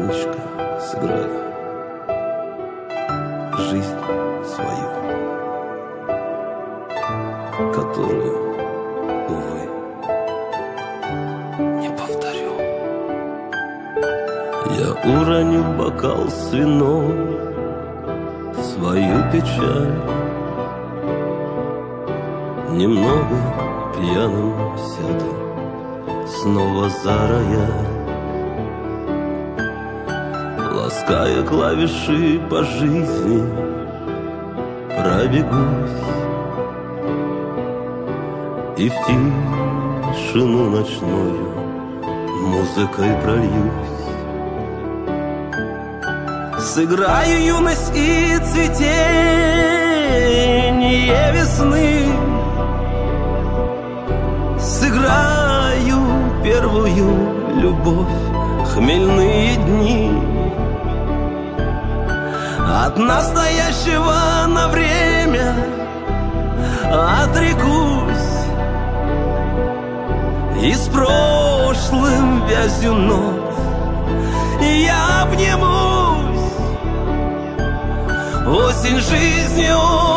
тихонечко сыграю жизнь свою, которую, увы, не повторю. Я уроню в бокал с вином свою печаль, немного пьяным сяду снова за рояль, лаская клавиши по жизни, пробегусь и в тишину ночную музыкой прольюсь. Сыграю юность и цветение весны, сыграю первую любовь, хмельные дни. От настоящего на время отрекусь и с прошлым вязью нот я обнимусь. Осень жизни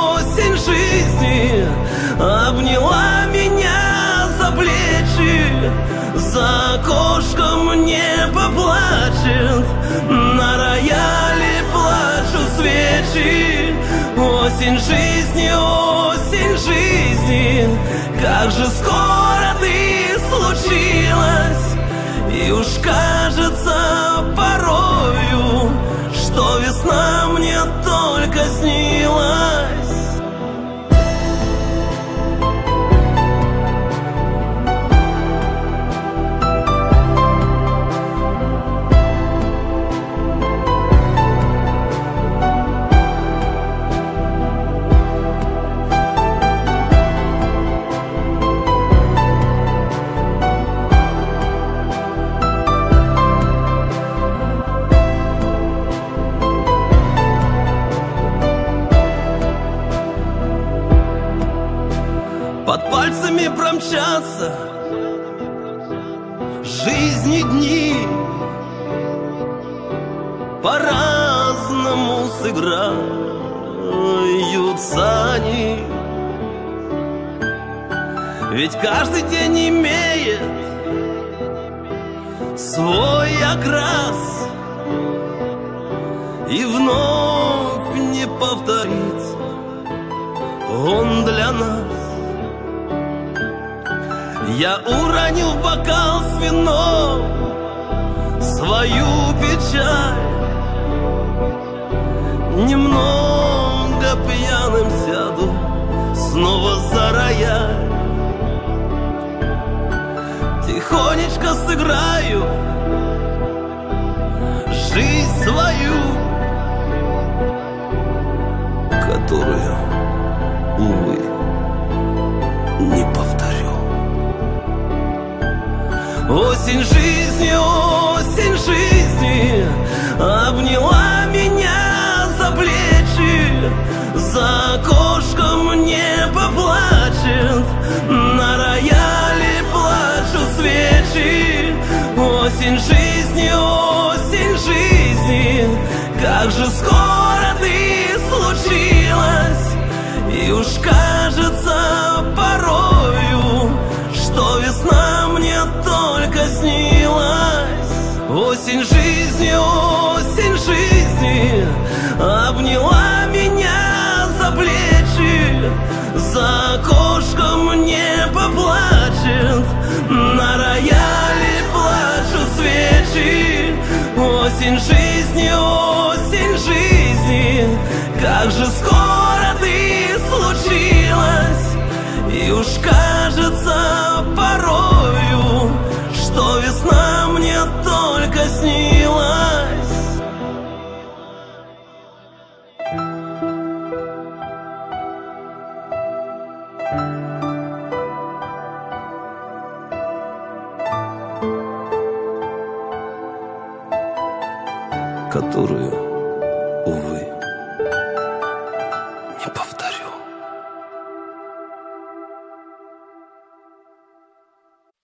обняла меня за плечи, за окошком небо плачет, на рояле плачут свечи. Осень жизни, как же скоро ты случилась, и уж кажется порою, что весна мне только снилась. Под пальцами промчатся жизни дни, по-разному сыграются они. Ведь каждый день имеет свой окрас, и вновь не повторится он для нас. Я уронил в бокал с вином свою печаль, немного пьяным сяду снова за рояль, тихонечко сыграю жизнь свою, которую, увы, не повторю. Осень жизни обняла меня за плечи, за окошком небо плачет, на рояле плачут свечи. Осень жизни, как же скоро ты случилась, и уж кажется порою, что весна мне только снилась. Осень жизни обняла меня за плечи, за окошком небо плачет, на рояле плачут свечи. Осень жизни, как же скоро ты случилась, и уж кажется порою, что весна мне только снилась. Которую